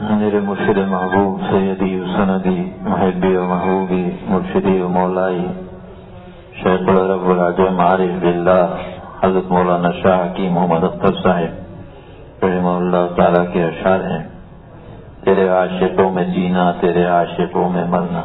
میرے مرشد محبوب سیدی و سندی محبی و محبوبی مرشدی و مولائی شیخ العرب العجم عارف باللہ حضرت مولانا شاہ حکیم محمد اختر صاحب رحمہ اللہ تعالیٰ کے اشعار ہیں: تیرے عاشقوں میں جینا، تیرے عاشقوں میں مرنا۔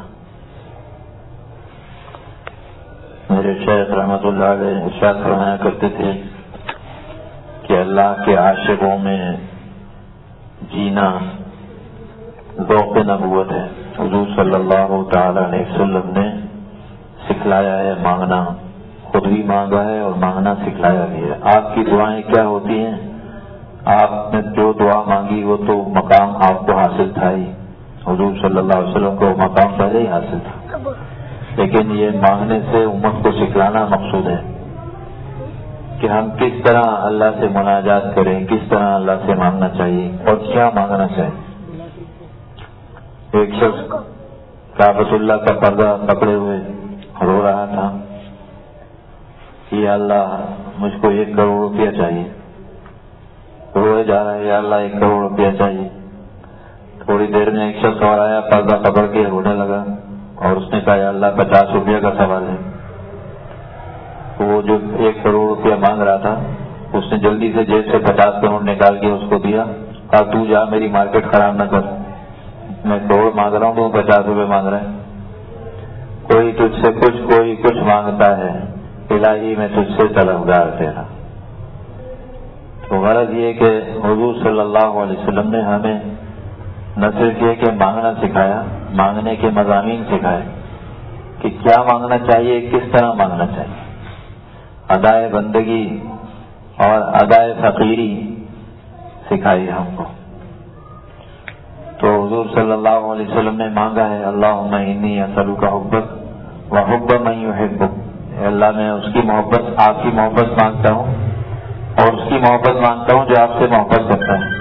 میرے شیخ رحمۃ اللہ علیہ ارشاد فرمایا کرتے تھے کہ اللہ کے عاشقوں میں جینا ذوق نبوت ہے۔ حضور صلی اللہ تعالی علیہ وسلم نے سکھلایا ہے مانگنا، خود بھی مانگا ہے اور مانگنا سکھلایا بھی ہے۔ آپ کی دعائیں کیا ہوتی ہیں؟ آپ نے جو دعا مانگی وہ تو مقام آپ کو حاصل تھا ہی، حضور صلی اللہ علیہ وسلم کو مقام پہلے ہی حاصل تھا، لیکن یہ مانگنے سے امت کو سکھلانا مقصود ہے کہ ہم کس طرح اللہ سے مناجات کریں، کس طرح اللہ سے مانگنا چاہیے اور کیا مانگنا چاہیے۔ ایک شخص کعبۃ اللہ کا پردہ پکڑے ہوئے رو رہا تھا کہ یا اللہ مجھ کو 1 کروڑ روپیہ چاہیے، روئے جا رہا ہے، یا اللہ 1 کروڑ روپیہ چاہیے۔ تھوڑی دیر میں ایک شخص اور آیا، پردہ پکڑ کے رونے لگا اور اس نے کہا یا اللہ 50 روپیہ کا سوال ہے۔ وہ جو 1 کروڑ روپیہ مانگ رہا تھا اس نے جلدی سے جیب سے 50 کروڑ نکال کے اس کو دیا، کہا تو جا میری مارکیٹ خراب نہ کر، میں کروڑ مانگ رہا ہوں تو 50 روپے مانگ رہا ہے۔ کوئی تجھ سے کچھ، کوئی کچھ مانگتا ہے، الہی میں تجھ سے طلبگار تیرا۔ تو غرض یہ کہ حضور صلی اللہ علیہ وسلم نے ہمیں نہ صرف یہ کہ مانگنا سکھایا، مانگنے کے مضامین سکھائے کہ کیا مانگنا چاہیے، کس طرح مانگنا چاہیے، ادائے بندگی اور ادائے فقیری سکھائی ہم کو۔ تو حضور صلی اللہ علیہ وسلم نے مانگا ہے اللہم انی اسألک حبک وحب من یحبک، اے اللہ میں اس کی محبت، آپ کی محبت مانگتا ہوں اور اس کی محبت مانگتا ہوں جو آپ سے محبت کرتا ہے۔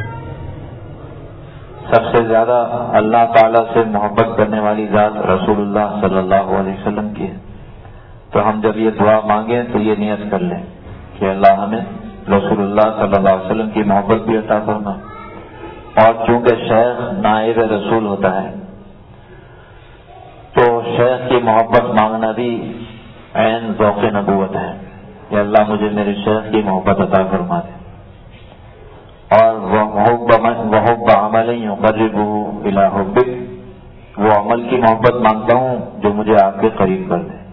سب سے زیادہ اللہ تعالیٰ سے محبت کرنے والی ذات رسول اللہ صلی اللہ علیہ وسلم کی ہے۔ تو ہم جب یہ دعا مانگیں تو یہ نیت کر لیں کہ اللہ ہمیں رسول اللہ صلی اللہ علیہ وسلم کی محبت بھی عطا فرما۔ اور چونکہ شیخ نائب رسول ہوتا ہے تو شیخ کی محبت مانگنا بھی عین ذوق نبوت ہے کہ اللہ مجھے میرے شیخ کی محبت عطا فرما دے۔ اور وحب عمل یقربہ الی حبک، وہ عمل کی محبت مانگتا ہوں جو مجھے آپ کے قریب کر دے۔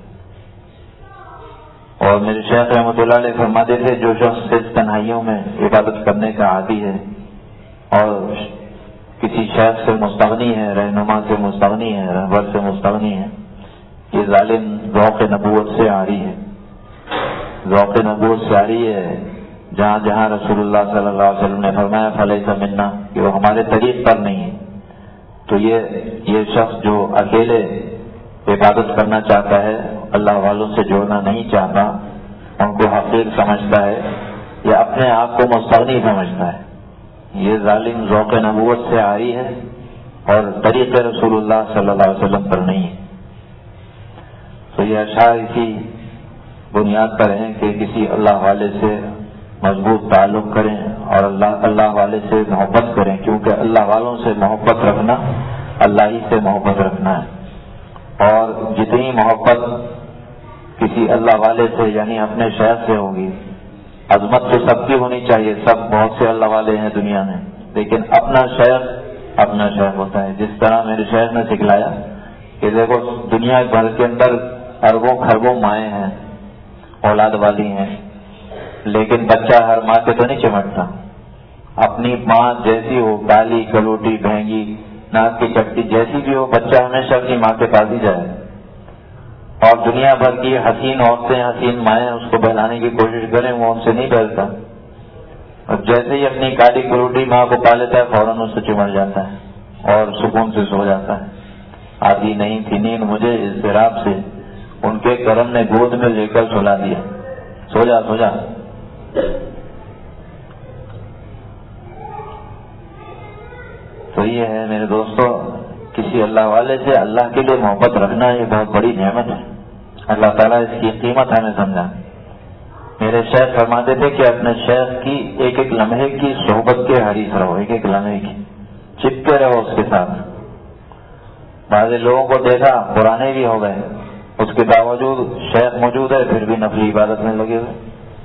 اور میرے شیخ رحمۃ اللہ علیہ فرماتے تھے جو شخص صرف تنہائیوں میں عبادت کرنے کا عادی ہے اور کسی شیخ سے مستغنی ہے، رہنما سے مستغنی ہے، رہبر سے مستغنی ہے، یہ ظالم ذوق نبوت سے عاری ہے، ذوق نبوت سے عاری ہے۔ جہاں جہاں رسول اللہ صلی اللہ علیہ وسلم نے فرمایا فلیس منا کہ وہ ہمارے طریق پر نہیں ہے، تو یہ شخص جو اکیلے عبادت کرنا چاہتا ہے، اللہ والوں سے جوڑنا نہیں چاہتا، ان کو حقیر سمجھتا ہے یا اپنے آپ کو مستغنی سمجھتا ہے، یہ ظالم ذوق نبوت سے عاری ہے اور طریق رسول اللہ صلی اللہ علیہ وسلم پر نہیں ہے۔ تو یہ اشعار اسی بنیاد پر ہیں کہ کسی اللہ والے سے مضبوط تعلق کریں اور اللہ والے سے محبت کریں، کیونکہ اللہ والوں سے محبت رکھنا اللہ ہی سے محبت رکھنا ہے۔ اور جتنی محبت کسی اللہ والے سے یعنی اپنے شیخ سے ہوگی، عظمت تو سب کی ہونی چاہیے، سب بہت سے اللہ والے ہیں دنیا میں، لیکن اپنا شیخ ہوتا ہے۔ جس طرح میرے شیخ نے سکھلایا کہ دیکھو دنیا بھر کے اندر اربوں خربوں مائیں ہیں، اولاد والی ہیں، لیکن بچہ ہر ماں کے تو نہیں چمٹتا۔ اپنی ماں جیسی ہو، کالی کلوٹی بھینگی ناک کی چپٹی جیسی بھی ہو، بچہ ہمیشہ اپنی ماں کے پاس ہی جائے۔ اور دنیا بھر کی حسین عورتیں، حسین مائیں اس کو بہلانے کی کوشش کریں، وہ ان سے نہیں بہلتا، اور جیسے ہی اپنی کالی کلوٹی ماں کو پا لیتا ہے فوراً اس سے چمٹ جاتا ہے اور سکون سے سو جاتا ہے۔ آدھی نہیں تھی نیند مجھے اضطراب سے، ان کے کرم نے گود میں لے کر سلا دیا، سو جا سو جا۔ تو یہ ہے میرے دوستو، کسی اللہ والے سے اللہ کے لیے محبت رکھنا یہ بہت بڑی نعمت ہے، اللہ تعالیٰ اس کی قیمت ہمیں سمجھا۔ میرے شیخ فرماتے تھے کہ اپنے شیخ کی ایک ایک لمحے کی صحبت کے حریص رہو، ایک ایک لمحے کی، چپکے رہو اس کے ساتھ. بعض لوگوں کو دیکھا پرانے بھی ہو گئے، اس کے باوجود شیخ موجود ہے پھر بھی نفلی عبادت میں لگے ہوئے.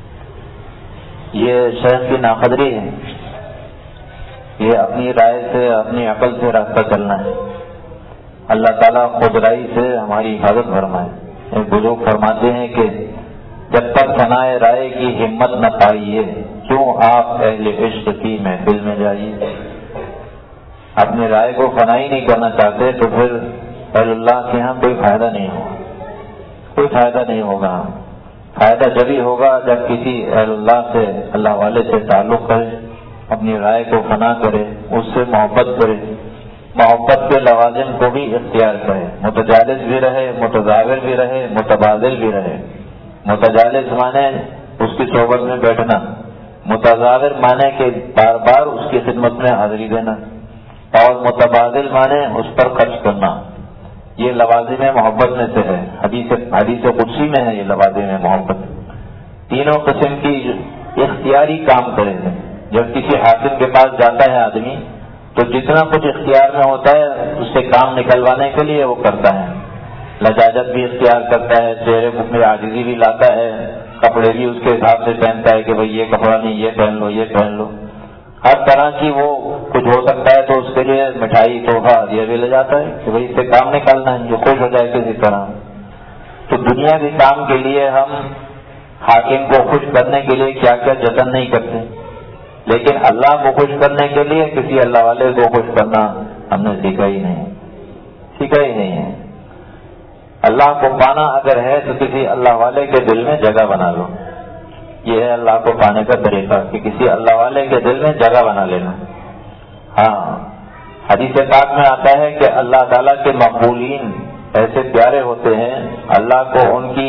یہ شیخ کی ناقدری ہے. یہ اپنی رائے سے اپنی عقل سے راستہ چلنا ہے. اللہ تعالیٰ خود رائی سے ہماری حفاظت فرمائے. ایک بزرگ فرماتے ہیں کہ جب تک فنائے رائے کی ہمت نہ پائیے کیوں آپ اہل عشق کی محفل میں جائیے. اپنی رائے کو فنائی نہیں کرنا چاہتے تو پھر اہل اللہ کے یہاں کوئی فائدہ نہیں ہوگا. کوئی فائدہ نہیں ہوگا. فائدہ جبھی ہوگا جب کسی اہل اللہ سے، اللہ والے سے تعلق کرے، اپنی رائے کو فنا کرے، اس سے محبت کرے، محبت کے لوازم کو بھی اختیار کرے. متجالس بھی رہے، متزاور بھی رہے، متبادل بھی رہے. متجالس مانے اس کی صحبت میں بیٹھنا، متزاور مانے کہ بار بار اس کی خدمت میں حاضری دینا، اور متبادل مانے اس پر خرچ کرنا. یہ لوازم محبت میں سے ہے. حدیث قدسی میں ہے یہ لوازم محبت. تینوں قسم کی اختیاری کام کرے. جب کسی حاکم کے پاس جاتا ہے آدمی تو جتنا کچھ اختیار میں ہوتا ہے اس سے کام نکلوانے کے لیے وہ کرتا ہے. لجاجت بھی اختیار کرتا ہے، چہرے میں عاجزی بھی لاتا ہے، کپڑے بھی اس کے حساب سے پہنتا ہے کہ بھئی یہ کپڑا نہیں، یہ پہن لو، یہ پہن لو. ہر طرح کی وہ کچھ ہو سکتا ہے تو اس کے لیے مٹھائی تحفہ یہ بھی لے جاتا ہے کہ بھئی اس سے کام نکالنا ہے، جو خوش ہو جائے کسی طرح. تو دنیا کے کام کے لیے ہم حاکم کو خوش کرنے کے لیے کیا کیا جتن نہیں کرتے، لیکن اللہ کو خوش کرنے کے لیے کسی اللہ والے کو خوش کرنا ہم نے سیکھا ہی نہیں ہے. اللہ کو پانا اگر ہے تو کسی اللہ والے کے دل میں جگہ بنا لو. یہ ہے اللہ کو پانے کا طریقہ کہ کسی اللہ والے کے دل میں جگہ بنا لینا. ہاں، حدیث پاک میں آتا ہے کہ اللہ تعالیٰ کے مقبولین ایسے پیارے ہوتے ہیں، اللہ کو ان کی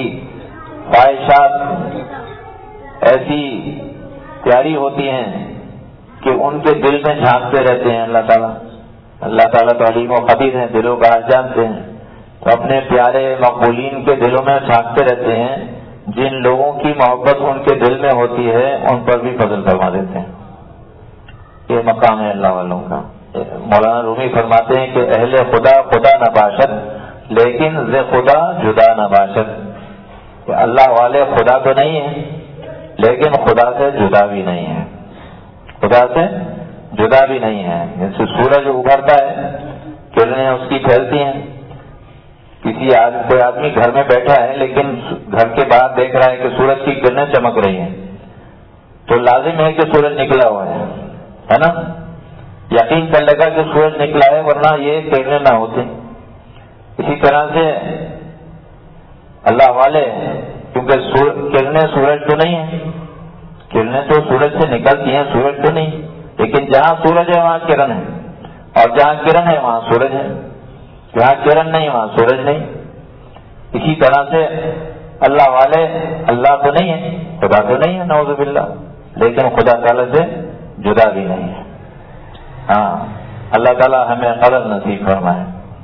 خواہشات ایسی پیاری ہوتی ہیں کہ ان کے دل میں جھانکتے رہتے ہیں اللہ تعالیٰ تو علیم و خبیر ہیں، دلوں کا راز جانتے ہیں. تو اپنے پیارے مقبولین کے دلوں میں جھانکتے رہتے ہیں. جن لوگوں کی محبت ان کے دل میں ہوتی ہے ان پر بھی فضل فرما دیتے ہیں. یہ مقام ہے اللہ والوں کا. مولانا رومی فرماتے ہیں کہ اہل خدا خدا نہ باشد لیکن ز خدا جدا نہ باشد. کہ اللہ والے خدا تو نہیں ہیں لیکن خدا سے جدا بھی نہیں ہے. خدا سے جدا بھی نہیں ہے. جیسے سورج ابھرتا ہے، کرنیں اس کی پھیلتی ہیں. کوئی آدمی گھر میں بیٹھا ہے لیکن گھر کے باہر دیکھ رہا ہے کہ سورج کی کرنیں چمک رہی ہیں تو لازم ہے کہ سورج نکلا ہوا ہے نا. یقین کر لے گا کہ سورج نکلا ہے ورنہ یہ کرنیں نہ ہوتی. اسی طرح سے اللہ والے، کیونکہ کرنیں سورج تو نہیں ہے، کرنیں تو سورج سے نکلتی ہیں، سورج تو نہیں. لیکن جہاں سورج ہے وہاں کرن ہے، اور جہاں کرن ہے وہاں سورج ہے. جہاں کرن نہیں وہاں سورج نہیں. اسی طرح سے اللہ والے اللہ تو نہیں ہے، خدا تو نہیں ہے نعوذ باللہ، لیکن خدا تعالیٰ سے جدا بھی نہیں ہے. ہاں، اللہ تعالیٰ ہمیں قدر نصیب فرمائے.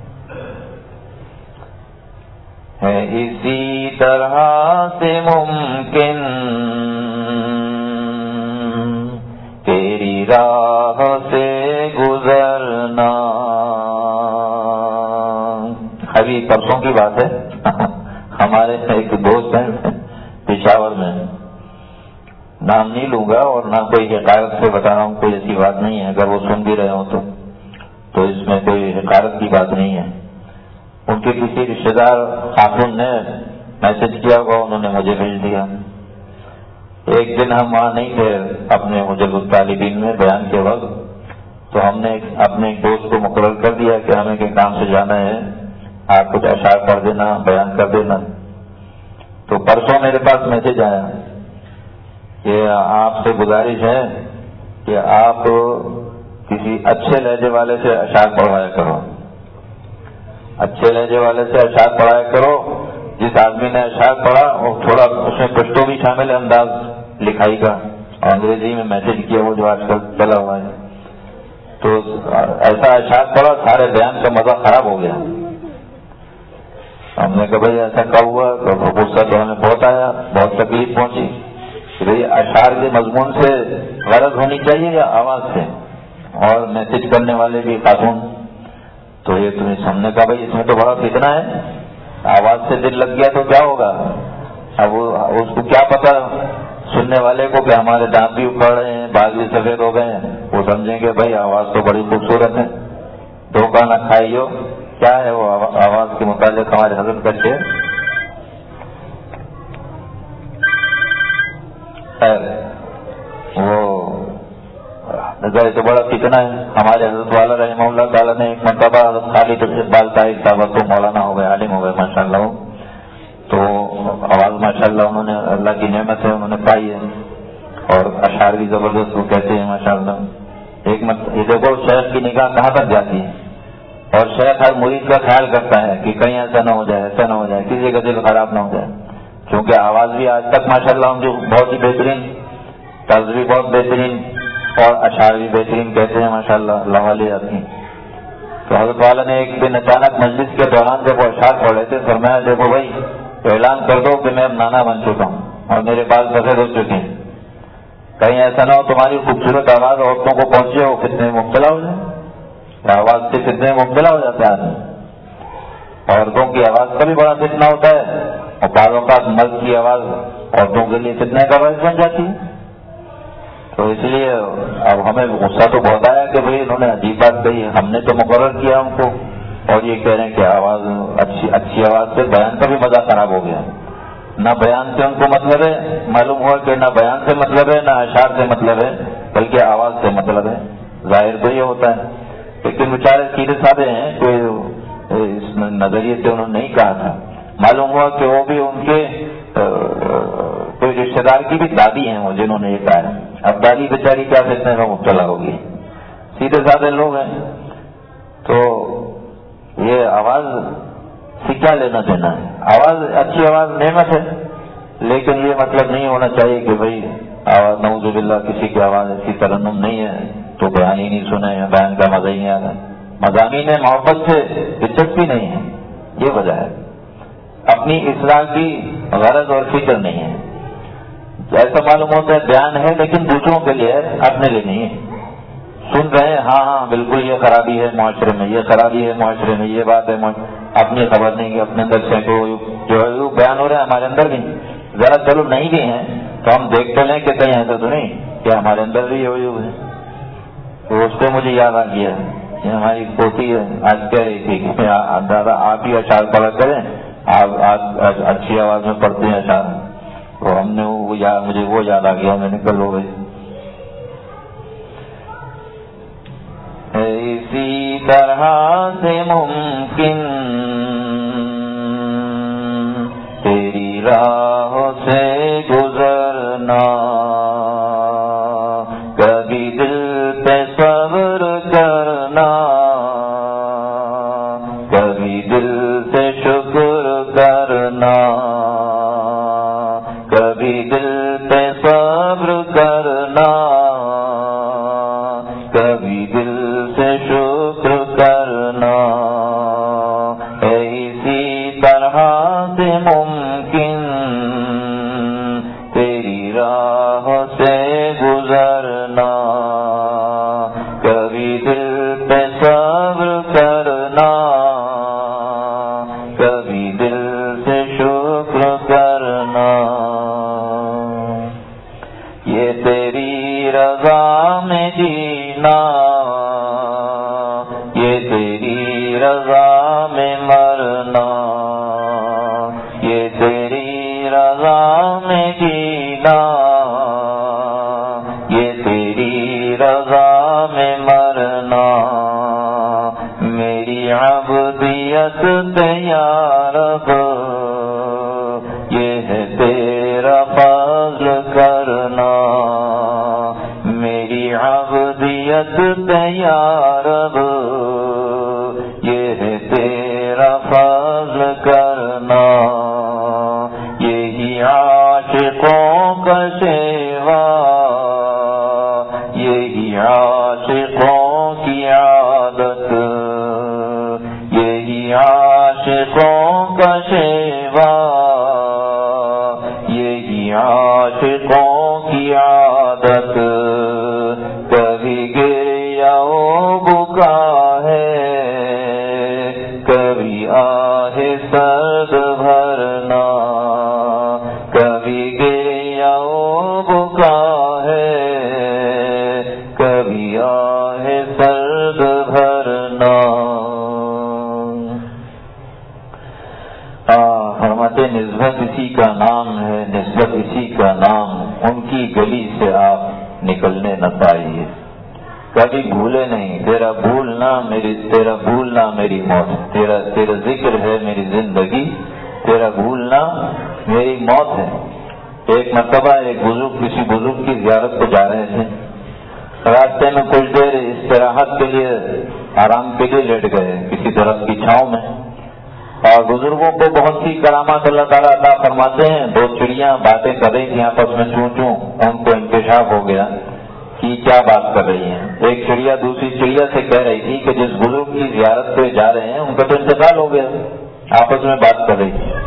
ہے اسی طرح سے ممکن تیری راہ سے گزرنا. ابھی پرسوں کی بات ہے، ہمارے ایک دوست ہیں پشاور میں، نام نہیں لوں گا اور نہ کوئی حقارت سے بتا رہا ہوں، کوئی ایسی بات نہیں ہے. اگر وہ سن بھی رہے ہوں تو اس میں کوئی حقارت کی بات نہیں ہے. ان کے کسی رشتے دار خاتون نے میسج کیا ہوگا، انہوں نے مجھے بھیج دیا. ایک دن ہم وہاں نہیں تھے اپنے مجرد الطالبین میں بیان کے وقت، تو ہم نے اپنے ایک دوست کو مقرر کر دیا کہ ہمیں کہیں کام سے جانا ہے، آپ کچھ اشعار پڑھ دینا، بیان کر دینا. تو پرسوں میرے پاس میسج آیا کہ آپ سے گزارش ہے کہ آپ کسی اچھے لہجے والے سے اشعار پڑھوایا کرو. اچھے لہجے والے سے اشعار پڑھایا کرو. جس آدمی نے اشعار پڑھا وہ تھوڑا اس میں پشتو بھی شامل ہے، انداز لکھائی کا، اور انگریزی میں میسج کیا وہ جو آج کل چلا ہوا ہے. تو ایسا اشعار پڑھا، سارے بیان کا مزہ خراب ہو گیا. ہم نے کہا بھائی ایسا کب ہوا؟ تو غصہ تو ہمیں بہت آیا، بہت تکلیف پہنچی کہ بھائی اشعار کے مضمون سے غرض ہونی چاہیے یا آواز سے. اور میسج کرنے والے بھی خاتون. تو یہ تمہیں ہم نے کہا بھائی اس میں تو بڑا فتنہ ہے, آواز سے دل لگ گیا تو کیا ہوگا. اب اس کو کیا پتا سننے والے کو کہ ہمارے دانت بھی اکھڑ رہے ہیں, بال بھی سفید ہو گئے ہیں, وہ سمجھیں گے بھائی آواز تو بڑی خوبصورت ہے. دھوکہ نہ کھائیو. کیا ہے وہ آواز کے متعلق ہمارے حضرت کا شعر. وہ نظر تو بڑا فتنہ ہے. ہمارے حضرت والا رحمہ اللہ تعالیٰ نے ایک مرتبہ حضرت خالد اقبال صاحب صاحب تو مولانا ہو گئے, عالم ہو گئے ماشاء اللہ. تو آواز ماشاء اللہ انہوں نے اللہ کی نعمت ہے انہوں نے پائی ہے, اور اشعار بھی زبردست وہ کہتے ہیں ماشاء اللہ. یہ دیکھو شیخ کی نگاہ کہاں تک جاتی ہے, اور شیخ ہر مرید کا خیال کرتا ہے کہ کہیں ایسا نہ ہو جائے, ایسا نہ ہو جائے, کسی کا دل خراب نہ ہو جائے. کیونکہ آواز بھی آج تک ماشاء اللہ جو بہت ہی بہترین, طرز بھی بہت بہترین, اور اشعار بھی بہترین کہتے ہیں ماشاء اللہ, اللہ والی آتی ہیں. تو حضرت والا نے ایک دن اچانک مجلس کے دوران جب وہ اشعار پڑھ رہے تھے فرمایا دیکھو بھائی اعلان کر دو کہ میں اب نانا بن چکا ہوں اور میرے بال سفید ہو چکے ہیں. کہیں ایسا نہ ہو تمہاری خوبصورت آواز عورتوں کو پہنچے وہ فتنے میں مبتلا ہو جائے. آواز سے فتنے میں مبتلا ہو جاتا ہے آدمی. عورتوں کی آواز کا بھی بڑا فتنہ ہوتا ہے, اور بعض اوقات مرد کی آواز عورتوں کے لیے فتنے کا باعث بن جاتی ہے. تو اس لیے اب ہمیں غصہ تو بہت آیا کہ بھائی انہوں نے عجیب بات کہی, ہم نے تو مقرر کیا ان کو, اور یہ کہہ رہے ہیں کہ آواز اچھی آواز سے بیان کا بھی مزہ خراب ہو گیا. نہ بیان سے ان کو مطلب ہے, معلوم ہوا کہ نہ بیان سے مطلب ہے نہ اشعار سے مطلب ہے, بلکہ آواز سے مطلب ہے. ظاہر تو یہ ہوتا ہے, لیکن بیچارے سیدھے سادے ہیں کہ اس نظریے سے انہوں نے نہیں کہا تھا. معلوم ہوا کہ وہ بھی ان کے کوئی رشتے دار کی بھی دادی ہیں وہ جنہوں نے یہ کہا ہے. اب دادی بیچاری کیا فتنے میں مبتلا ہوگی, سیدھے سادے لوگ ہیں. تو یہ آواز سے کیا لینا دینا ہے. آواز اچھی آواز نعمت ہے, لیکن یہ مطلب نہیں ہونا چاہیے کہ بھائی آواز نعوذ باللہ کسی کی آواز ایسی ترنم نہیں ہے تو بیان ہی نہیں سنے, بیان کا مزہ ہی نہیں آ رہا. مضامین محبت سے دلچسپی نہیں ہے, یہ وجہ ہے. اپنی اصلاح کی غرض اور فکر نہیں ہے. ایسا معلوم ہوتا ہے بیان ہے لیکن دوسروں کے لیے ہے, اپنے لیے نہیں ہے. سن رہے ہیں ہاں بالکل یہ خرابی ہے معاشرے میں, یہ خرابی ہے معاشرے میں, یہ بات ہے اپنی خبر نہیں کہ اپنے اندر سے جو بیان ہو رہا ہے ہمارے اندر بھی ذرا چلو نہیں بھی ہیں تو ہم دیکھ تو لیں کہ کہیں ایسا تو نہیں کہ ہمارے اندر بھی یہ ہے. تو اس پہ مجھے یاد آ گیا, یہ ہماری پوتی ہے آج کہہ رہی تھی کہ دادا آپ ہی اشعار پڑھا کریں, آپ اچھی آواز میں پڑھتے ہیں اشعار. تو ہم نے مجھے وہ یاد آ گیا, میں نے کل ہو گئی. اسی طرح سے ممکن تیری راہ سے گزرنا, کبھی دل پہ صبر کرنا, کبھی دل سے شکر کرنا, کبھی دل پہ صبر کرنا, کبھی دل سے شکر کرنا. اسی طرح سے ممکن تیری راہ سے گزرنا, کبھی دل پہ صبر کرنا, کبھی دل سے شکر کرنا. یہ تیری رضا میں جینا, یہ تیری رضا میں مرنا, یہ تیری رضا میں جینا, یہ تیری رضا میں مرنا. میری عبدیت یا رب یہ ہے تیرا فضل کرنا, میری عبدیت یا رب یہ ہے تیرا فضل کرنا. یہی عاشقوں کا شیوا, یہی عاشقوں کی عادت, یہی عاشقوں کا شیوا, یہی عاشقوں کی عادت. کبھی گریا सर्द भरना। फरमाते निस्बत इसी का नाम है, निस्बत इसी का नाम, उनकी गली से आप निकलने न पाइए। कभी भूले नहीं, तेरा भूलना मेरी मौत, तेरा जिक्र है मेरी जिंदगी, तेरा भूलना मेरी मौत है। एक मर्तबा एक बुजुर्ग किसी बुजुर्ग की ज़ियारत को जा रहे थे, रास्ते में कुछ देर इस्तिराहत के लिए, आराम के लिए लेट गए किसी दरख्त की छांव में। और बुजुर्गों को बहुत सी करामात अल्लाह ताला अता फरमाते हैं। दो चिड़ियां बातें कर रही थी आपस में, चूं चूं, उनको इंकशाफ हो गया कि क्या बात कर रही हैं। एक चिड़िया दूसरी चिड़िया से कह रही थी कि जिस बुजुर्ग की ज़ियारत पे जा रहे हैं उनका तो इंतकाल हो गया। आपस में बात कर रही थी।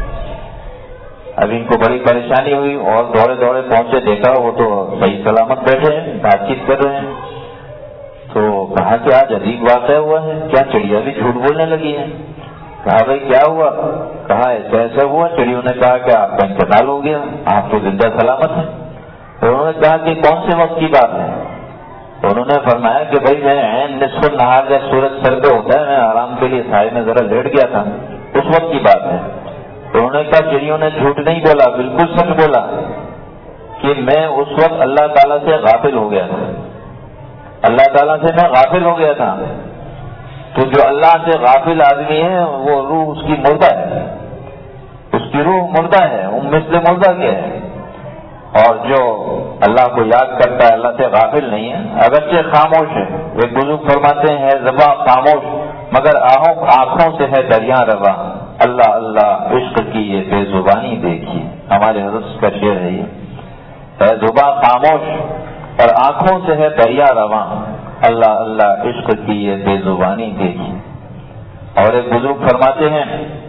अब इनको बड़ी परेशानी हुई और दौड़े दौड़े पहुंचे, देखा वो तो सही सलामत बैठे हैं, बातचीत कर रहे हैं। तो कहा कि आज अजीब वाक़या हुआ है, क्या चिड़िया भी झूठ बोलने लगी है? कहा भाई क्या हुआ? कहा ऐसा ऐसा हुआ। चिड़ियों ने कहा कि आपका इंतकाल हो गया, आप तो जिंदा सलामत हैं। तो उन्होंने कहा कि कौन से वक्त की बात है? तो उन्होंने फरमाया कि भाई मैं निस्फ़ नहार जब सूरज सर पे होता है, मैं आराम के लिए साए में जरा लेट गया था, उस वक्त की बात है। तो उन्होंने कहा चिड़ियों ने झूठ नहीं बोला, बिल्कुल सच बोला कि मैं उस वक्त अल्लाह ताला से गाफिल हो गया था, अल्लाह ताला से मैं गाफिल हो गया था। तो जो अल्लाह से गाफिल आदमी है वो रूह उसकी मुर्दा है, उसकी रूह मुर्दा है, वो मिस्ल मुर्दा के है। और जो अल्लाह को याद करता है, अल्लाह से गाफिल नहीं है, अगरचे खामोश है। एक बुजुर्ग फरमाते हैं ज़बां खामोश मगर आंखों से है दरिया रवा, अल्लाह अल्लाह इश्क की ये बेजुबानी देखिए। हमारे हज़रत का शेर है ये, ज़ुबां खामोश और आंखों से है दरिया रवा, अल्लाह अल्लाह इश्क की ये बेजुबानी देखिए। और एक बुजुर्ग फरमाते हैं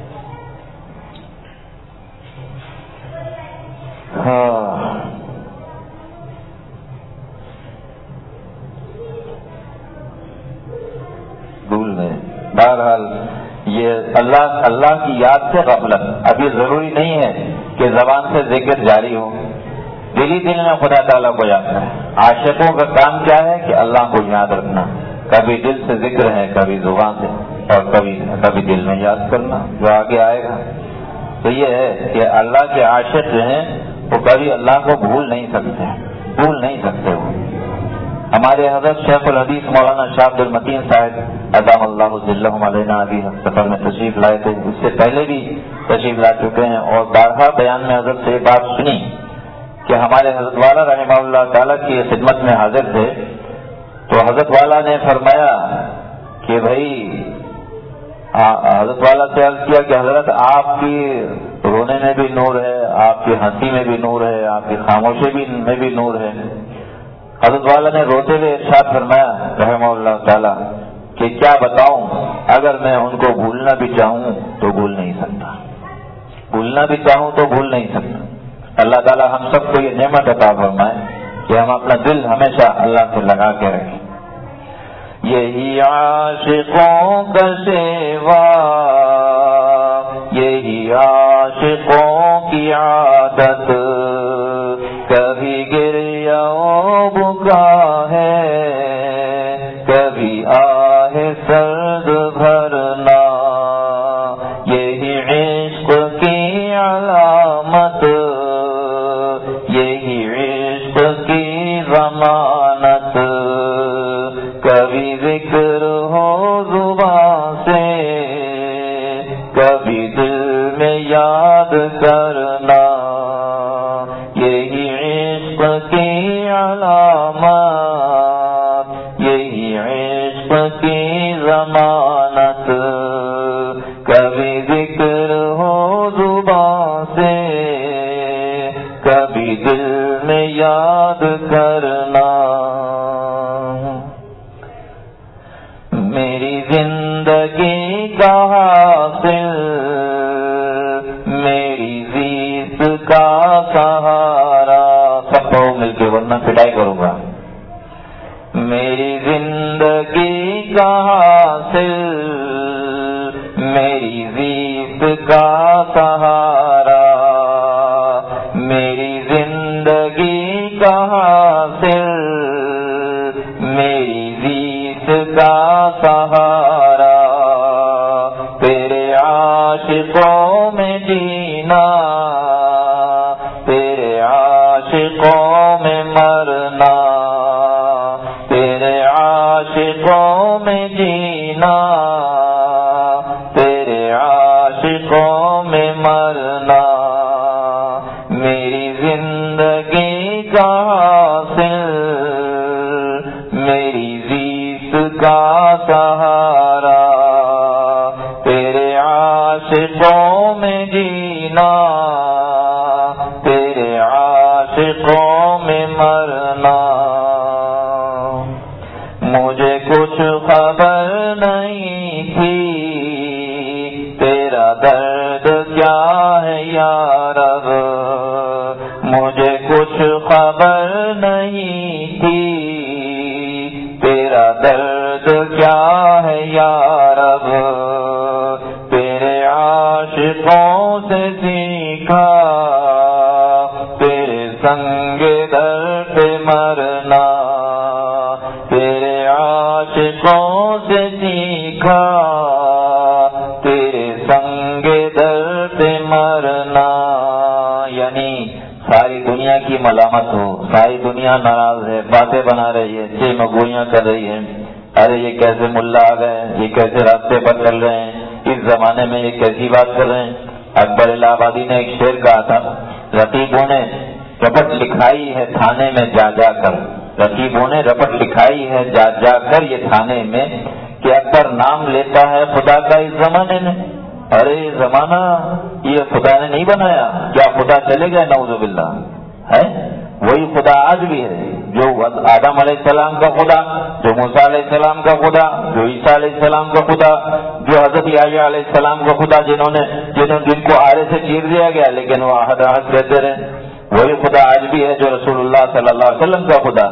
भूल में, बहरहाल ये अल्लाह की याद से गफलत। अब ये जरूरी नहीं है कि जबान से जिक्र जारी हो, दिल ही दिल में खुदा ताला को याद करें। आशिकों का काम क्या है कि अल्लाह को याद रखना, कभी दिल से जिक्र है, कभी जुबान से, और कभी दिल में याद करना, जो आगे आएगा। तो ये है कि अल्लाह के आशिक जो हैं वो कभी अल्लाह को भूल नहीं सकते वो। हमारे हज़रत शेखुल हदीस मौलाना शाह अब्दुल मतीन साहब अदामल्लाहु ज़िल्लहुम अलैना अभी सफर में तशरीफ लाए थे, इससे पहले भी तशरीफ ला चुके हैं। और बारहा बयान में हज़रत से बात सुनी कि हमारे हज़रत वाला रहमहुल्लाह ताला की खिदमत में हाजिर थे। तो हज़रत वाला ने फरमाया कि भाई, हज़रत वाला से अर्ज किया कि हज़रत आपकी रोने में भी नूर है, आपकी हंसी में भी नूर है, आपकी खामोशी में भी नूर है। हज़रत वाला ने रोते हुए इरशाद फरमाया रहमहुल्लाह ताला कि क्या बताऊं, अगर मैं उनको भूलना भी चाहूं तो भूल नहीं सकता। अल्लाह ताला हम सबको ये नेमत अता फरमाए कि हम अपना दिल हमेशा अल्लाह से लगा के रखें। यही आशिकों का सेवा, यही आशिकों की आदत, कभी गिरिया बुका है, कभी आहे सर्द भरना, यही इश्क की अलामत, यही इश्क की ज़मानत, कभी जिक्र हो ज़ुबान से, कभी दिल में याद करना, यही इश्क की अलामत, यही इश्क की ज़मानत, कभी जिक्र हो ज़ुबान से, कभी दिल में याद करना। मेरी जिंदगी का हासिल, मेरी जीत का सहारा, सबको मिलके वरना पिटाई करूंगा। मेरी जिंदगी का हासिल, मेरी जीत का सहारा, मेरी जिंदगी का हासिल, मेरी जीत का سہارا، تیرے عاشقوں میں جینا، تیرے عاشقوں میں مرنا، تیرے عاشقوں میں جینا، تیرے عاشقوں میں مرنا، میری زندگی کا حاصل، میری زیست کا سہارا، تیرے عاشقوں میں جینا، تیرے عاشقوں میں مرنا، مجھے کچھ خبر نہیں تھی تیرا درد کیا ہے یا رب، مجھے کچھ خبر نہیں تھی تیرا درد کیا ہے یا رب، تیرے عاشقوں سے سیکھا تیرے سنگ در پہ مرنا، تیرے عاشقوں سے سیکھا تیرے سنگ در پہ مرنا، یعنی ساری دنیا کی ملامت ہو، ساری دنیا ناراض ہے، باتیں بنا رہی ہے، چھ مگوئیاں کر رہی ہے، ارے یہ کیسے ملا آ گئے، یہ کیسے راستے پر چل رہے ہیں، اس زمانے میں یہ کیسی بات کر رہے ہیں۔ اکبر الہ آبادی نے ایک شعر کہا تھا، رقیبوں نے رپٹ لکھائی ہے تھانے میں جا جا کر، رقیبوں نے رپٹ لکھائی ہے جا جا کر یہ تھانے میں کہ اکبر نام لیتا ہے خدا کا اس زمانے میں۔ ارے زمانہ یہ خدا نے نہیں بنایا، کیا خدا چلے گئے نعوذ باللہ؟ ہے وہی خدا آج بھی ہے، جو آدم علیہ السلام کا خدا، جو موسیٰ علیہ السلام کا خدا، جو عیسیٰ علیہ السلام کا خدا، جو حضرت یحییٰ علیہ السلام کا خدا، جن کو آرے سے چیر دیا گیا لیکن وہ احد احد کہتے رہے، وہی خدا آج بھی ہے جو رسول اللہ صلی اللہ علیہ وسلم کا خدا۔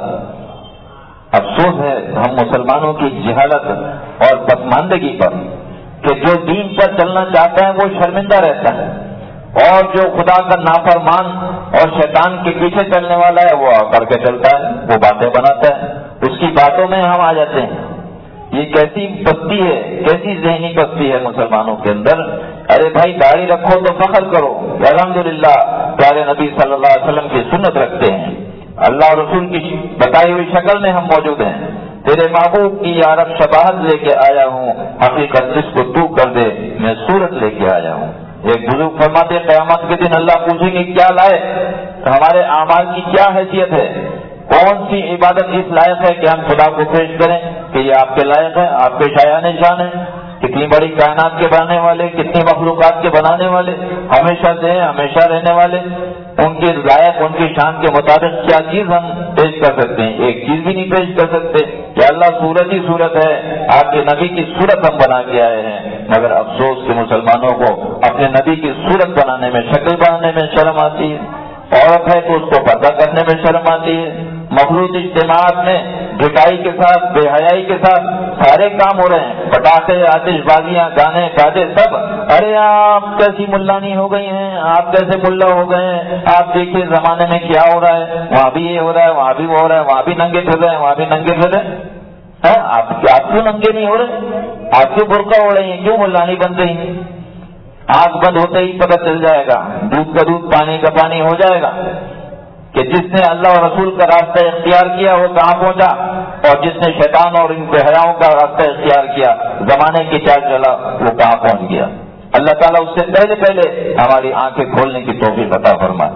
افسوس ہے ہم مسلمانوں کی جہالت اور پسماندگی پر کہ جو دین پر چلنا چاہتا ہے وہ شرمندہ رہتا ہے، اور جو خدا کا نافرمان اور شیطان کے پیچھے چلنے والا ہے وہ کر کے چلتا ہے، وہ باتیں بناتا ہے، اس کی باتوں میں ہم آ جاتے ہیں۔ یہ کیسی پستی ہے، کیسی ذہنی پستی ہے مسلمانوں کے اندر۔ ارے بھائی داڑھی رکھو تو فخر کرو، الحمدللہ پیارے نبی صلی اللہ علیہ وسلم کی سنت رکھتے ہیں، اللہ اور رسول کی بتائی ہوئی شکل میں ہم موجود ہیں، تیرے محبوب کی یا رب شباہت لے کے آیا ہوں، حقیقت جس کو تو کر دے میں صورت لے کے آیا ہوں۔ ایک بزرگ فرماتے قیامت کے دن اللہ پوچھیں گے کیا لائے، ہمارے اعمال کی کیا حیثیت ہے، کون سی عبادت اس لائق ہے کہ ہم خدا کو پیش کریں کہ یہ آپ کے لائق ہے، آپ کے شایان شان ہے۔ کتنی بڑی کائنات کے بنانے والے، کتنی مخلوقات کے بنانے والے، ہمیشہ سے ہمیشہ رہنے والے، ان کے لائق ان کی شان کے مطابق کیا چیز ہم پیش کر سکتے ہیں؟ ایک چیز بھی نہیں پیش کر سکتے کہ اللہ صورت ہی صورت ہے، آپ کے نبی کی صورت ہم بنا کے آئے ہیں، مگر افسوس کہ مسلمانوں کو اپنے نبی کی صورت بنانے میں، شکل بنانے میں شرم آتی ہے۔ عورت ہے تو اس کو پردہ کرنے میں شرم آتی ہے۔ مخلوط اجتماعات میں ڈھٹائی کے ساتھ، بے حیائی کے ساتھ سارے کام ہو رہے ہیں، پٹاخے، آتش بازیاں، گانے گاجے سب۔ ارے آپ کیسی ملانی ہو گئی ہیں، آپ کیسے ملا ہو گئے ہیں، آپ دیکھیے زمانے میں کیا ہو رہا ہے، وہاں بھی یہ ہو رہا ہے، وہاں بھی وہ ہو رہا ہے، وہاں بھی ننگے پھر رہے ہیں، وہاں بھی ننگے پھر رہے ہیں۔ آپ کیوں ننگے نہیں ہو رہے؟ آپ کیوں برقع ہو رہی ہیں؟ کیوں ملانی بن رہی ہیں؟ آنکھ بند ہوتے ہی پتہ چل جائے گا، دودھ کا دودھ پانی کا پانی ہو جائے گا کہ جس نے اللہ اور رسول کا راستہ اختیار کیا وہ کہاں پہنچا، اور جس نے شیطان اور ان بہراؤں کا راستہ اختیار کیا، زمانے کی چال چلا، وہ کہاں پہنچ گیا۔ اللہ تعالیٰ اس سے پہلے ہماری آنکھیں کھولنے کی توفیق عطا فرمائے۔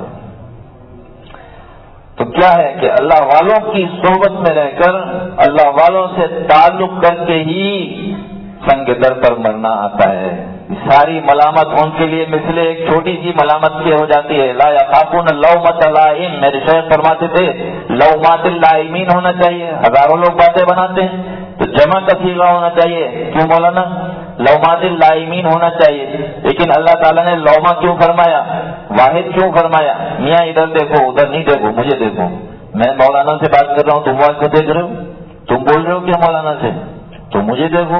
تو کیا ہے کہ اللہ والوں کی صحبت میں رہ کر، اللہ والوں سے تعلق کر کے ہی سنگ در پر مرنا آتا ہے۔ ساری ملامت ان کے لیے مثل ایک چھوٹی سی ملامت کی ہو جاتی ہے۔ لا یخافون لومۃ لائم، میرے شیخ فرماتے تھے لومات اللائمین ہونا چاہیے۔ ہزاروں لوگ باتیں بناتے ہیں تو جمع کا صیغہ ہونا چاہیے، کیوں مولانا؟ لومات اللائمین ہونا چاہیے، لیکن اللہ تعالیٰ نے لوما کیوں فرمایا، واحد کیوں فرمایا؟ میاں ادھر دیکھو، ادھر نہیں دیکھو، مجھے دیکھو۔ میں مولانا سے بات کر رہا ہوں، تم وہاں کو دیکھ رہے ہو، تم بول رہے ہو کیا مولانا سے، تو مجھے دیکھو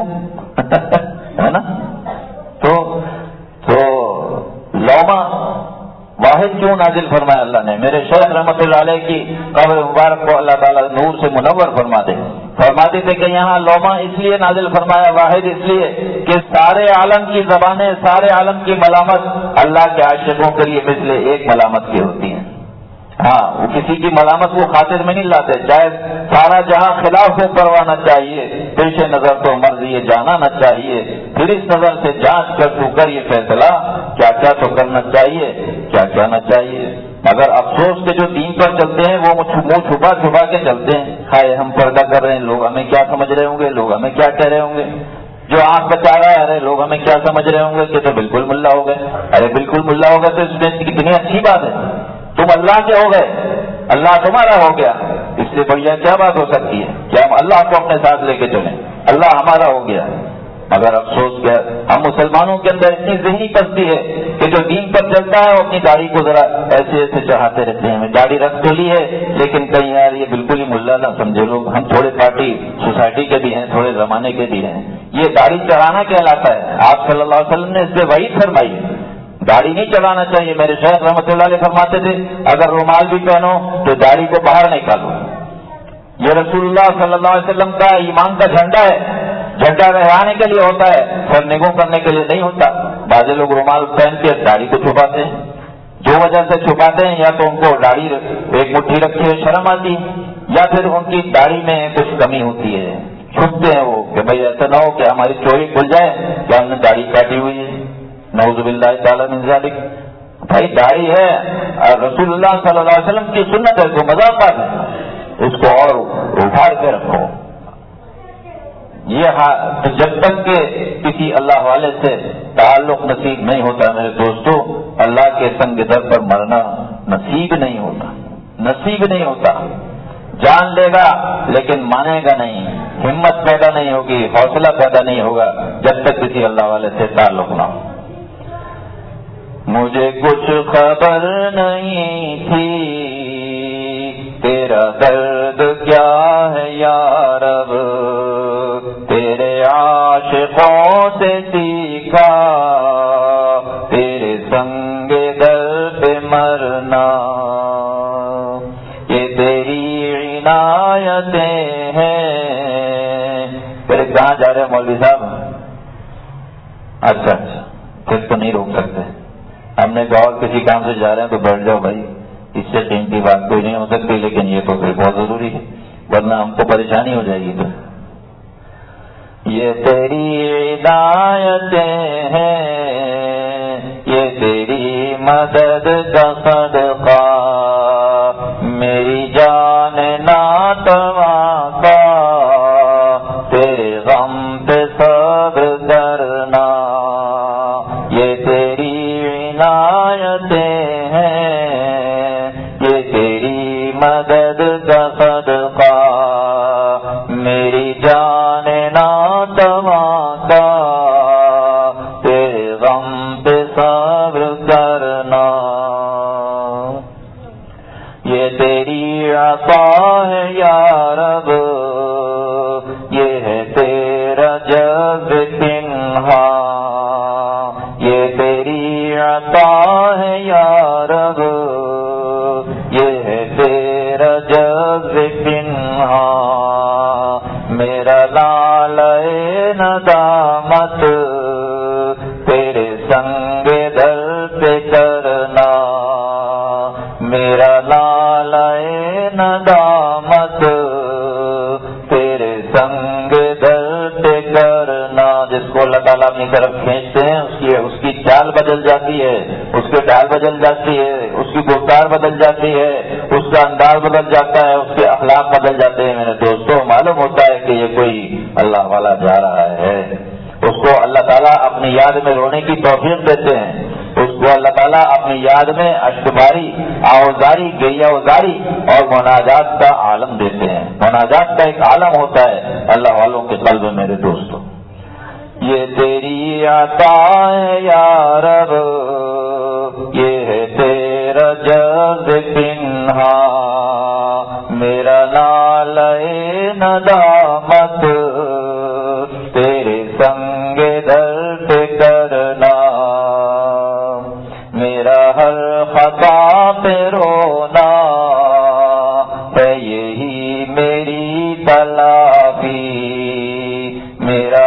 ہے نا۔ تو لوما واحد کیوں نازل فرمایا اللہ نے؟ میرے شیخ رحمۃ اللہ علیہ کی قبر مبارک کو اللہ تعالیٰ نور سے منور فرما دے. فرماتے تھے کہ یہاں لوما اس لیے نازل فرمایا، واحد اس لیے کہ سارے عالم کی زبانیں، سارے عالم کی ملامت اللہ کے عاشقوں کے لیے مثل ایک ملامت کی ہوتی ہیں. ہاں، وہ کسی کی ملامت وہ خاطر میں نہیں لاتے، چاہے سارا جہاں خلاف ہو پروانا چاہیے، پیش نظر تو مرضی جانا نہ چاہیے، پھر اس نظر سے جانچ کر یہ فیصلہ کیا کیا تو کرنا چاہیے، کیا کیا نہ چاہیے. مگر افسوس کے جو دین پر چلتے ہیں وہ منہ چھپا چھپا کے چلتے ہیں. خواہ ہم پردہ کر رہے ہیں، لوگ ہمیں کیا سمجھ رہے ہوں گے، لوگ ہمیں کیا کہہ رہے ہوں گے. جو آنکھ بچا رہا ہے، ارے لوگ ہمیں کیا سمجھ رہے ہوں گے کہ تو بالکل ملا ہو گئے. ارے بالکل ملا ہو گئے تو اس میں کتنی اچھی بات ہے. تم اللہ کے ہو گئے، اللہ تمہارا ہو گیا، اس سے بڑھیا کیا بات ہو سکتی ہے کہ ہم اللہ کو اپنے ساتھ لے کے چلیں. اللہ ہمارا ہو گیا. مگر افسوس کیا، ہم مسلمانوں کے اندر اتنی ذہنی پستی ہے کہ جو دین پر چلتا ہے وہ اپنی داڑھی کو ذرا ایسے ایسے چڑھاتے رہتے ہیں. داڑھی رکھ تو لی ہے لیکن کہیں یار یہ بالکل ہی ملا نہ سمجھے لوگ، ہم تھوڑے پارٹی سوسائٹی کے بھی ہیں، تھوڑے زمانے کے بھی ہیں. یہ داڑھی چڑھانا کہلاتا ہے. آپ صلی اللہ علیہ وسلم نے اس سے وعید فرمائی، داڑھی نہیں چڑھانا چاہیے. میرے شیخ رحمۃ اللہ علیہ فرماتے تھے اگر رومال بھی پہنو تو داڑھی کو باہر نکالو. یہ رسول اللہ صلی اللہ علیہ وسلم کا ایمان کا جھنڈا ہے. جھنڈا لہرانے کے لیے ہوتا ہے، سر نگوں کرنے کے لیے نہیں ہوتا. بعض لوگ رومال پہن کے داڑھی کو چھپاتے ہیں. جو وجہ سے چھپاتے ہیں یا تو ان کو داڑھی ایک مٹھی رکھے ہوئے شرم آتی، یا پھر ان کی داڑھی میں کچھ کمی ہوتی ہے. چھپتے ہیں وہ کہ بھائی ایسا نہ ہو کہ ہماری چوری کھل جائے کہ ہم نے داڑھی کاٹی ہوئی ہے. نعوذ باللہ تعالی من ذالک. بھائی داڑھی ہے، رسول اللہ صلی اللہ علیہ وسلم کی سنت ہے، تو مذاق ہے، اس کو اور اٹھاڑ کے رکھو. یہ جب تک کہ کسی اللہ والے سے تعلق نصیب نہیں ہوتا میرے دوستو، اللہ کے سنگ در پر مرنا نصیب نہیں ہوتا، نصیب نہیں ہوتا. جان لے گا لیکن مانے گا نہیں، ہمت پیدا نہیں ہوگی، حوصلہ پیدا نہیں ہوگا جب تک کسی اللہ والے سے تعلق نہ ہو. مجھے کچھ خبر نہیں تھی تیرا درد کیا ہے یا رب، تیرے عاشقوں سے سیکھا تیرے سنگ در پہ مرنا. یہ تیری عنایتیں ہیں. پھر کہاں جا رہے ہیں مولوی صاحب؟ اچھا پھر تو نہیں روک سکتے. ہم نے کہا اور کسی کام سے جا رہے ہیں تو بیٹھ جاؤ بھائی، اس سے قیمتی بات کوئی نہیں ہو سکتی، لیکن یہ تو پھر بہت ضروری ہے ورنہ ہم کو پریشانی ہو جائے گی. تو یہ تیری ہدایتیں ہیں، یہ تیری مدد کا صدقہ، میری جان ناتواں کا تیرے غم پہ صبر کرنا. یہ تیری عنایتیں ہیں، یہ تیری مدد کا صدقہ، میری جان ناتواں کا تیرے غم پہ صبر کرنا. یہ تیری عطا ہے یا رب، یہ ہے تیرا جذب پنہا. یہ تیری عطا ہے یا رب، یہ ہے تیرا جذب پنہا. میرا لالے ندامت تیرے سنگ در پہ کرنا. میرا لالے ندامت تیرے سنگ در پہ کرنا. جس کو اللہ تعالیٰ اپنی طرف کھینچتے ہیں اس کی چال بدل جاتی ہے، اس کی ڈال بدل جاتی ہے، اس کی گفتار بدل جاتی ہے، اس کا انداز بدل جاتا ہے، اس کے اخلاق بدل جاتے ہیں. میرے دوستوں معلوم ہوتا ہے کہ یہ کوئی اللہ والا جا رہا ہے. اس کو اللہ تعالیٰ اپنی یاد میں رونے کی توفیق دیتے ہیں. اس کو اللہ تعالیٰ اپنی یاد میں اشکباری، آوزاری، گریہ وزاری اور مناجات کا عالم دیتے ہیں. مناجات کا ایک عالم ہوتا ہے اللہ والوں کے قلب میں میرے دوستوں. یہ تیری عطا ہے یا رب، یہ ہے تیرا جذب پنہا. میرا نالے ندامت تیرے سنگ در پہ کرنا. میرا ہر خطا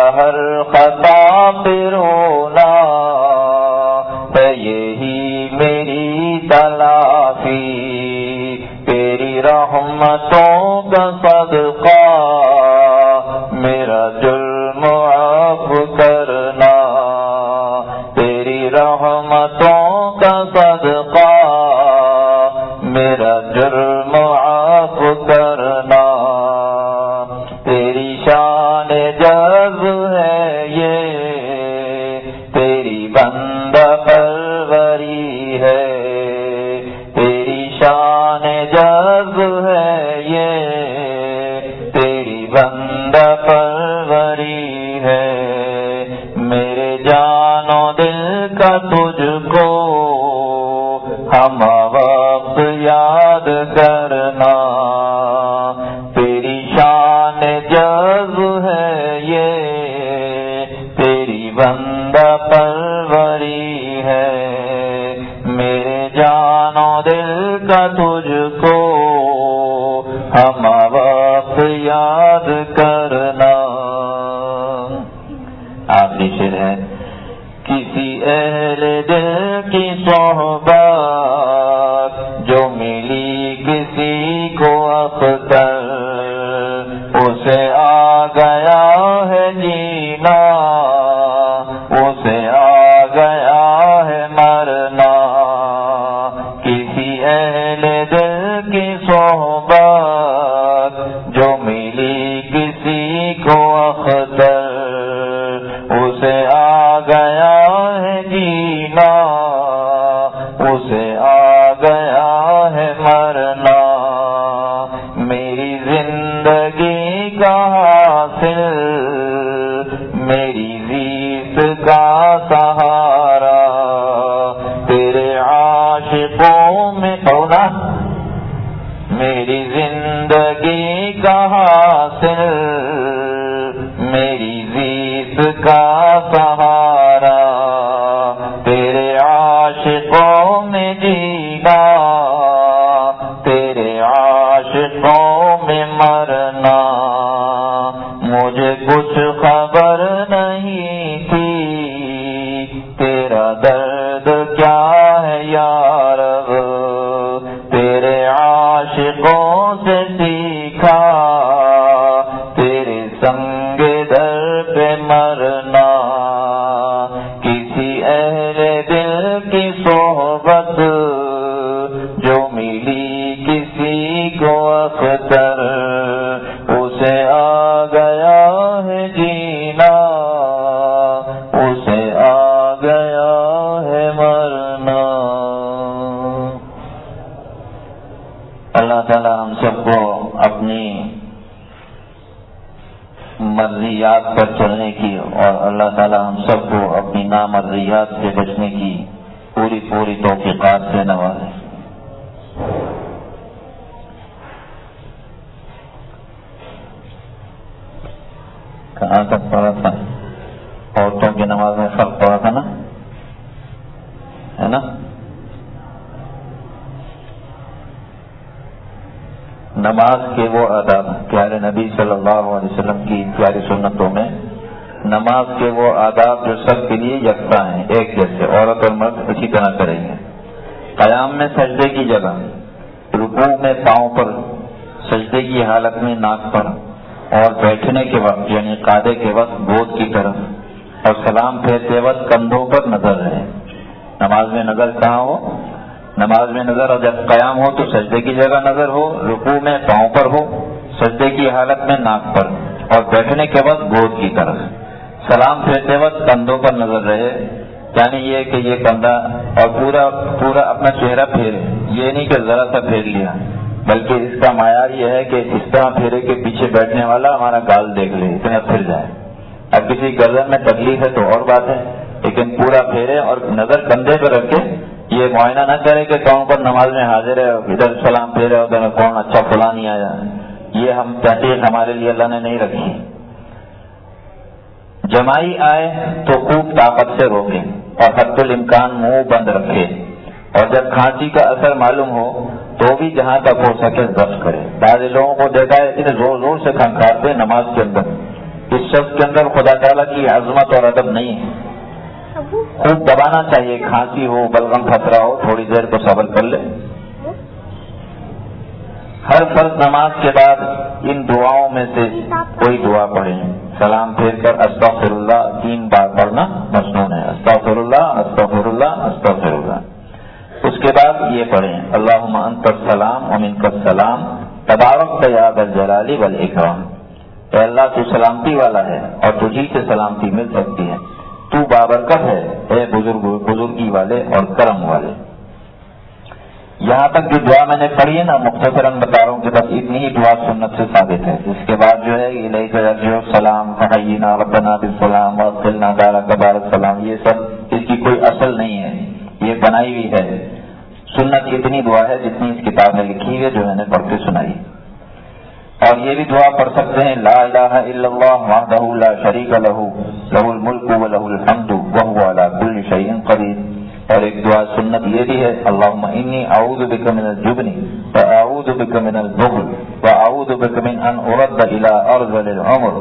ہر خطا پہ رونا ہے یہی میری تلافی تیری رحمتوں کا صدقہ میرا جرم عفو کرنا تیری رحمتوں کا صدقہ میرا جرم عفو کرنا تیری شان جذب ہے یہ تیری بندہ پروری ہے تیری شان جذب ہے یہ تیری بندہ پروری ہے میرے جان و دل کا تجھ کو ہم وقت یاد کرنا تیری شان جذب ہے یہ تیری بندہ پروری ہے میرے جان و دل کا تجھ کو ہم وقت یاد کرنا آخری شعر ہے کسی اہل دل کی صحبت جو ملی کسی کو اختر اسے آ گیا ہے جینا اسے آ گیا ہے مرنا کسی اہل دل کی صحبت جو ملی کسی کو اختر اسے آ گیا ہے جینا اسے آ گیا ہے مرنا میری زندگی کا حاصل میری زیست کا سہارا تیرے عاشقوں میں ہونا میری زندگی کا حاصل میری زیست کا سہارا تیرے عاشقوں میں جینا تیرے عاشقوں میں مرنا مجھے کچھ خبر نہیں تھی تیرا درد کیا ہے یا رب تیرے عاشقوں سے سیکھا تیرے سنگ در پہ مرنا کسی اہل دل کی صحبت جو ملی کسی کو اختر اسے آ گیا ہے جینا اسے آ گیا ہے مرنا اللہ تعالی ہم سب کو اپنی مرضیات پر چلنے کی اور اللہ تعالی ہم سب کو اپنی نامرضیات سے بچنے کی پوری توفیقات سے نوازے کہاں تک پڑھا تھا عورتوں کی نماز میں فرق پڑا تھا نا ہے نا نماز کے وہ آداب پیارے نبی صلی اللہ علیہ وسلم کی پیاری سنتوں میں نماز کے وہ آداب جو سب کے لیے یکساں ہیں ایک جیسے عورت اور مرد اسی طرح کریں گے قیام میں سجدے کی جگہ رکوع میں پاؤں پر سجدے کی حالت میں ناک پر اور بیٹھنے کے وقت یعنی قعدے کے وقت گود کی طرف اور سلام پھیرتے وقت کندھوں پر نظر رہے نماز میں نظر کہاں ہو نماز میں نظر اور جب قیام ہو تو سجدے کی جگہ نظر ہو رکوع میں پاؤں پر ہو سجدے کی حالت میں ناک پر اور بیٹھنے کے وقت گود کی طرف سلام پھیرتے وقت کندھوں پر نظر رہے یعنی یہ کہ یہ کندھا اور پورا اپنا چہرہ پھیرے یہ نہیں کہ ذرا سا پھیر لیا بلکہ اس کا معیار یہ ہے کہ اس طرح پھیرے کے پیچھے بیٹھنے والا ہمارا گال دیکھ لے اتنا پھر جائے اب کسی گردن میں تکلیف ہے تو اور بات ہے لیکن پورا پھیرے اور نظر کندھے پہ رکھ کے یہ معائنہ نہ کرے کہ کون کون نماز میں حاضر ہے ادھر سلام پھیرے ادھر کون اچھا فلاں نہیں آیا یہ ہم تحقیق ہمارے لیے اللہ نے نہیں رکھی جمائی آئے تو خوب طاقت سے روکے اور حد الامکان منہ بند رکھے اور جب کھانسی کا اثر معلوم ہو تو بھی جہاں تک ہو سکے ضبط کرے بعض لوگوں کو دیکھا ہے اتنے زور زور سے کھنکھارتے نماز کے اندر اس شخص کے اندر خدا تعالیٰ کی عظمت اور ادب نہیں ہے. خوب دبانا چاہیے، کھانسی ہو، بلغم خطرہ ہو، تھوڑی دیر کو صبر کر لے. ہر فرض نماز کے بعد ان دعاؤں میں سے کوئی دعا پڑھیں. سلام پھیر کر استغفر اللہ 3 بار پڑھنا مسنون ہے. استغفر اللہ استغفر اللہ استغفر اللہ. اس کے بعد یہ پڑھیں اللہم انت السلام ومنک السلام تبارک یا ذا الجلال والاکرام. اے اللہ تو سلامتی والا ہے اور تجھی سے سلامتی مل سکتی ہے، تو بابرکت ہے اے بزرگی والے اور کرم والے. یہاں تک جو دعا میں نے پڑھی ہے نا، مختصراً بتا رہا ہوں کہ بس اتنی ہی دعا سنت سے ثابت ہے. اس کے بعد جو ہے الیک یرجع السلام فحینا ربنا بالسلام وادخلنا دارک دار السلام، یہ سب اس کی کوئی اصل نہیں ہے، یہ بنائی ہوئی ہے. سنت اتنی دعا ہے جتنی اس کتاب میں لکھی ہے جو میں نے پڑھ کے سنائی. اور یہ بھی دعا پڑھ سکتے ہیں لا الہ الا اللہ وحدہ لا شریک لہ لہ الملک ولہ الحمد وہو علی کل شیء قدیر. اور ایک دعا سنت یہ بھی ہے اللہم انی اعوذ بک من الجبن واعوذ بک من البخل واعوذ بک من ان ارد الى ارذل العمر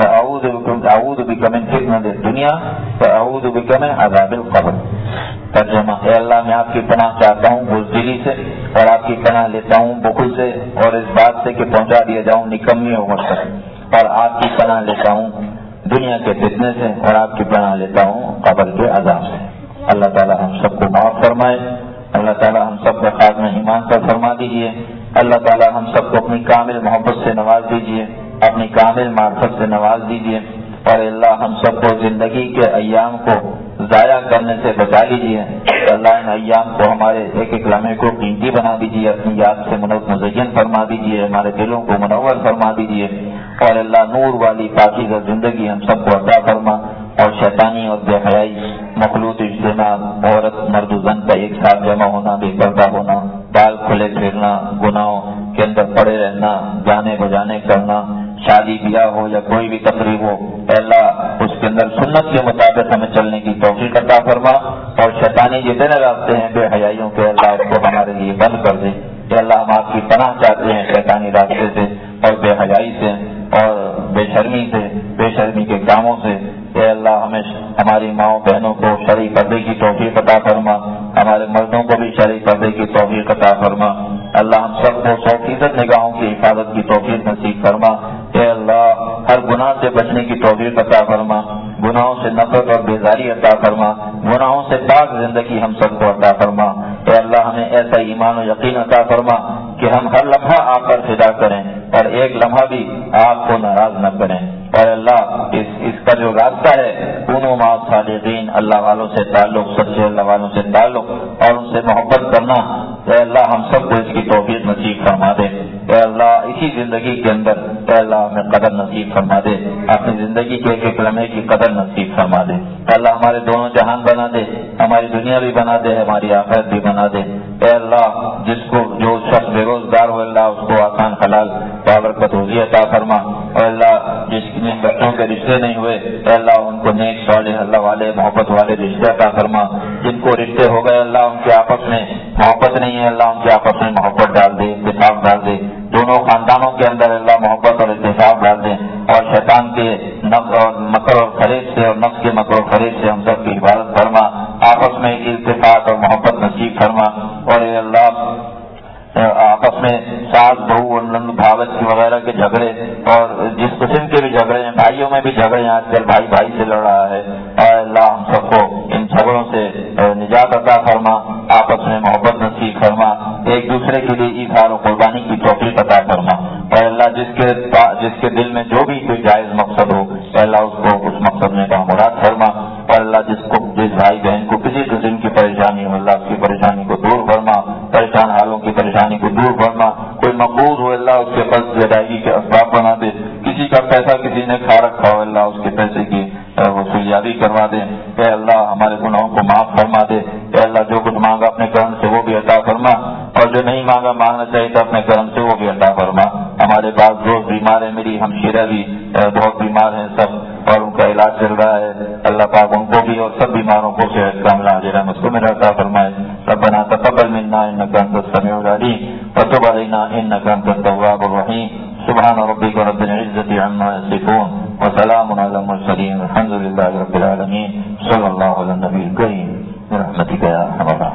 واعوذ بک من فتنۃ الدنیا واعوذ بک من عذاب القبر. ترجمہ: اے اللہ میں آپ کی پناہ چاہتا ہوں بزدلی سے، اور آپ کی پناہ لیتا ہوں بخل سے، اور اس بات سے کہ پہنچا دیا جاؤں نکمی عمر تک، اور آپ کی پناہ لیتا ہوں دنیا کے فتنے سے، اور آپ کی پناہ لیتا ہوں قبر کے عذاب سے. اللہ تعالی ہم سب کو معاف فرمائے. اللہ تعالی ہم سب کا خاتمہ ایمان پر فرما دیجیے. اللہ تعالی ہم سب کو اپنی کامل محبت سے نواز دیجیے، اپنی کامل معرفت سے نواز دیجیے. اور اللہ ہم سب کو زندگی کے ایام کو ضائع کرنے سے بچا لیجیے. اللہ ان ایام کو ہمارے ایک ایک لمحے کو قیمتی بنا دیجیے، اپنی یاد سے مزین فرما دیجیے، ہمارے دلوں کو منور فرما دیجیے. اور اللہ نور والی پاکیزہ زندگی ہم سب کو عطا فرما. اور شیطانی اور بے حیائی مخلوط اجتماع، عورت مرد و زن کا ایک ساتھ جمع ہونا، بے پردہ ہونا، بال کھلے پھرنا، گناہوں کے اندر پڑے رہنا، گانے بجانے کرنا، شادی بیاہ ہو یا کوئی بھی تقریب ہو، اے اللہ اس کے اندر سنت کے مطابق ہمیں چلنے کی توفیق عطا فرما. اور شیطانی جتنے راستے ہیں بے حیائیوں کے، اللہ اس کو ہمارے لیے بند کر دے. کہ اللہ ہم آپ کی پناہ چاہتے ہیں شیطانی راستے سے اور بے حیائی سے اور بے شرمی سے، بے شرمی کے کاموں سے. اے اللہ ہمیں ہماری ماؤں بہنوں کو شرعی پردے کی توفیق عطا فرما، ہمارے مردوں کو بھی شرعی پردے کی توفیق عطا فرما. اللہ ہم سب کو 100% نگاہوں کی حفاظت کی توفیق نصیب فرما. اے اللہ ہر گناہ سے بچنے کی توفیق عطا فرما، گناہوں سے نفرت اور بیزاری عطا فرما، گناہوں سے پاک زندگی ہم سب کو عطا فرما. اے اللہ ہمیں ایسا ایمان و یقین عطا فرما کہ ہم ہر لمحہ آپ پر فدا کریں اور ایک لمحہ بھی آپ کو ناراض نہ کریں. اور اللہ اس کا جو راستہ ہے کونوا مع الصادقین، اللہ والوں سے تعلق، سچے اللہ والوں سے تعلق اور ان سے محبت کرنا، اے اللہ ہم سب کو اس کی توفیق نصیب فرما دے. اے اللہ اسی زندگی کے اندر اے اللہ ہمیں قدر نصیب فرما دے، اپنی زندگی کے ایک ایک لمحے کی قدر نصیب فرما دے. اے اللہ ہمارے دونوں جہان بنا دے، ہماری دنیا بھی بنا دے، ہماری آخرت بھی بنا دے. اے اللہ جو شخص بے روزگار ہو اللہ اس کو آسان حلال بابرکت روزی عطا فرما. اور اللہ جن بچوں کے رشتے نہیں ہوئے اے اللہ ان کو نیک صالح اللہ والے محبت والے رشتے عطا فرما. جن کو رشتے ہو گئے اللہ ان کے آپس میں محبت نہیں ہے، اللہ ان کے آپس میں محبت ڈال دے، اتفاق ڈال دے. دونوں خاندانوں کے اندر اللہ محبت اور اتفاق ڈال دے. اور شیطان کے مکر اور فریب سے اور نفس کے مکر و فریب سے ہم سب کی حفاظت فرما. آپس میں اتفاق اور محبت نصیب فرما. اور اے اللہ آپس میں ساس بہو اور نند بھاوت وغیرہ کے جھگڑے اور جس قسم کے بھی جھگڑے ہیں، بھائیوں میں بھی جھگڑے ہیں، آج کل بھائی بھائی سے لڑ رہا ہے. اور اللہ ہم سب کو ان جھگڑوں سے نجات عطا فرما، آپس میں محبت نصیب فرما، ایک دوسرے کے لیے ایثار و قربانی کی توفیق عطا فرما. اور اللہ جس کے دل میں جو بھی کوئی جائز مقصد ہو اللہ اس کو اس مقصد میں مراد فرما. اور اللہ جس بھائی بہن کو کسی قسم کی پریشانی ہو اللہ اس کی پریشانی کو دور فرما، پریشان حالوں کی پریشانی کو دور فرما. کوئی مقبوض ہو اللہ اس کے قرض ادائیگی کے اسباب بنا دے. کسی کا پیسہ کسی نے کھا رکھا ہو اللہ اس کے پیسے کی وصولیابی کروا دے. اے اللہ ہمارے گناہوں کو معاف فرما دے. اے اللہ جو کچھ مانگا اپنے کرم سے وہ بھی عطا فرما، اور جو نہیں مانگنا چاہیے تھا اپنے کرم سے وہ بھی عطا فرما. ہمارے پاس دوست بیمار ہیں، میری ہمشیرہ بھی بہت بیمار ہیں سب، اور ان کا علاج چل رہا ہے. اللہ پاک ان کو بھی اور سب بیماروں کو صحت کاملہ عاجلہ مسکونہ عطا فرمائے. ربنا تقبل منا انك انت السميع العليم وتب علينا إنك أنت التواب الرحيم. سبحان ربك رب العزة عما يصفون وسلام على المرسلين الحمد لله رب العالمين. صلى الله على النبي الكريم برحمتك يا أرحم الراحمين.